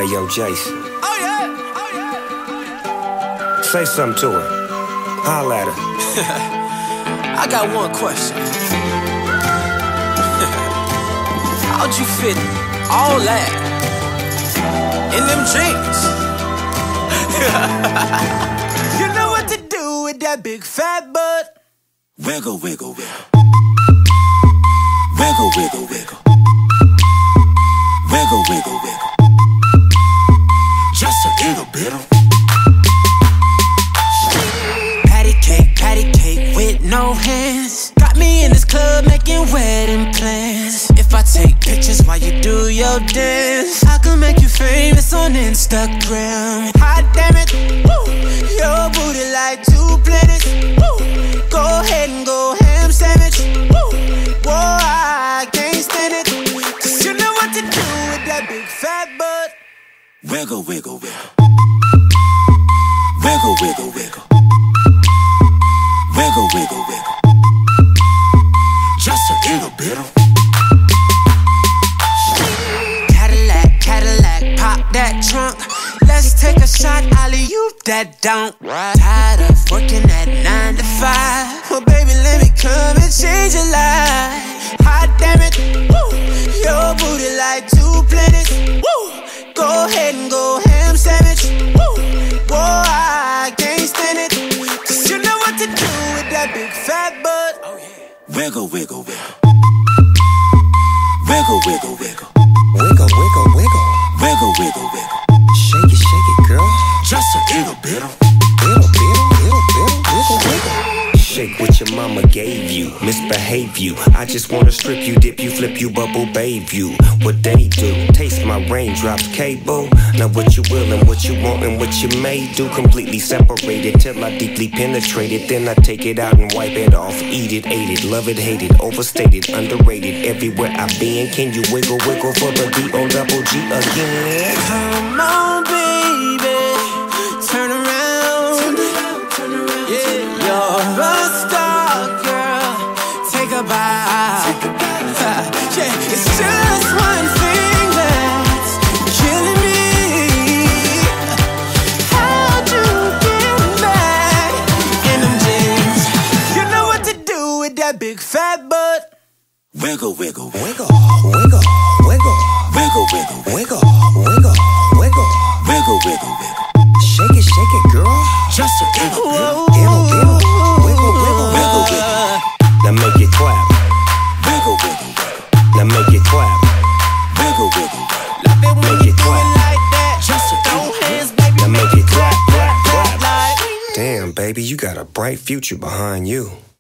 Hey, yo, Jason. Oh yeah, oh yeah. Say something to her. Holla at her. I got one question. How'd you fit all that in them jeans? You know what to do with that big fat butt. Wiggle, wiggle, wiggle. Wiggle, wiggle, wiggle. Wiggle, wiggle, wiggle. Just a little bit of patty cake with no hands. Got me in this club making wedding plans. If I take pictures while you do your dance, I can make you famous on Instagram. Hot damn it, woo. Your booty like 2 planets, woo. Go ahead and go ham sandwich, woo. Whoa, I can't stand it, 'cause you know what to do with that big fat butt. wiggle, wiggle, wiggle. Wiggle, wiggle, wiggle. Wiggle, wiggle, wiggle. Just a little bit of Cadillac, pop that trunk. Let's take a shot, alley-oop that don't. Tired of working at 9 to 5. Well, baby, let me come and change your life. Hot damn it, woo. Your booty like 2 planets, woo. Go ahead and go ham sandwich, woo. Whoa, I can't stand it, 'cause you know what to do with that big fat butt. Oh yeah. wiggle, wiggle, wiggle. Wiggle, wiggle, wiggle. Wiggle, wiggle, wiggle. Wiggle, wiggle, wiggle. Shake it, girl. Just a little bit of Wiggle, wiggle. Shake what your mama gave you. Misbehave you. I just wanna strip you, dip you, flip you, bubble bathe you. What they do? Taste my raindrops, cable. Now what you will and what you want and what you may do. Completely separated till I deeply penetrate it. Then I take it out and wipe it off. Eat it, ate it, love it, hate it. Overstated, underrated. Everywhere I've been. Can you wiggle, wiggle for the D-O-double-G again? Come on, baby, turn around. Yeah, you're a star, girl. Take a bow. Yeah, it's just one thing that's killing me. How'd you get back in them jeans? You know what to do with that big fat butt. wiggle, wiggle, Wiggle, wiggle, wiggle. wiggle, wiggle, Wiggle, wiggle, wiggle. wiggle, wiggle, wiggle. Shake it, girl. Just a little bit of Wiggle, wiggle, wiggle. Now make it clap. Wiggle, wiggle, wiggle. Now make it clap. Wiggle, wiggle, wiggle. Love it when Make you it do clap. it like that. Just a Throw little hands, baby. Now make it clap, clap, clap. like. Damn, baby, you got a bright future behind you.